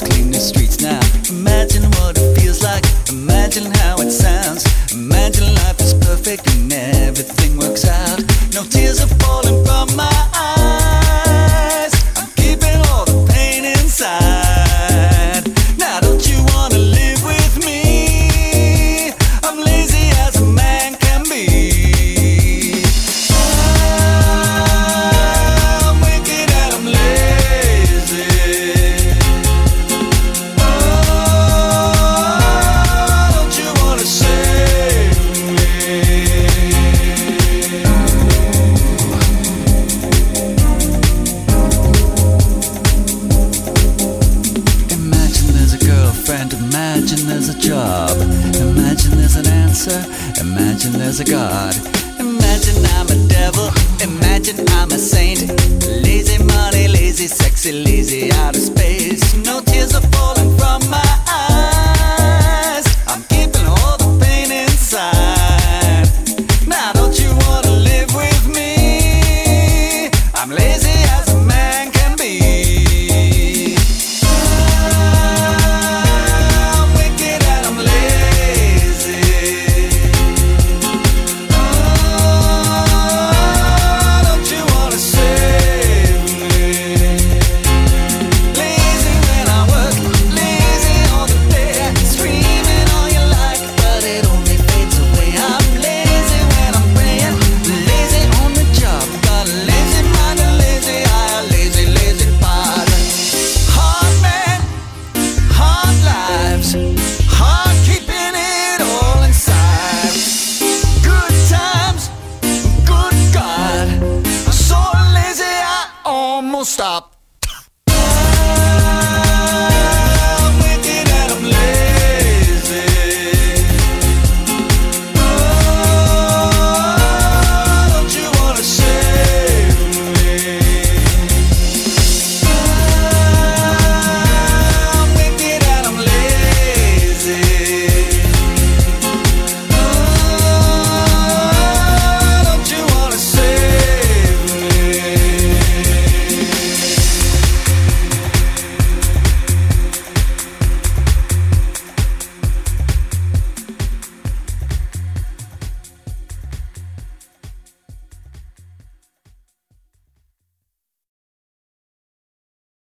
clean the streets now. Imagine what it feels like, imagine how it sounds. Imagine life is perfect and everything works out. No tears are falling from my eyes. I'm keeping all the pain inside. Now don't you wanna live with me? I'm lazy as a man can be. I'm wicked and I'm lazy. Oh, don't you wanna save me? Imagine there's a girlfriend, imagine there's a job, imagine there's an answer, imagine there's a God. Imagine I'm a devil, imagine I'm a saint. Lazy money, lazy sexy, lazy out of space. No tears of